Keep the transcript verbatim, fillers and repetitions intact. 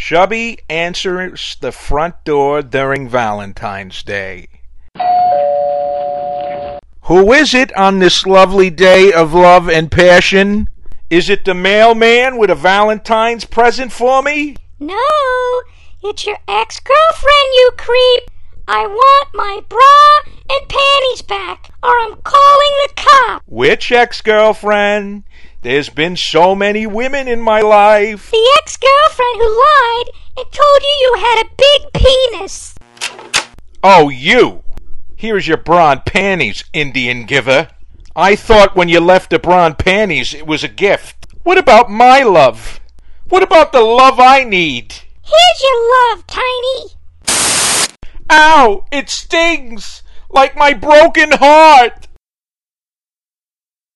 Chubby answers the front door during Valentine's Day. Who is it on this lovely day of love and passion? Is it the mailman with a Valentine's present for me? No, it's your ex-girlfriend, you creep. I want my bra and panties back, or I'm calling the cop. Which ex-girlfriend? There's been so many women in my life. The ex-girlfriend who lied and told you you had a big penis. Oh, you! Here's your bra and panties, Indian giver. I thought when you left the bra and panties it was a gift. What about my love? What about the love I need? Here's your love, Tiny. Ow! It stings! Like my broken heart!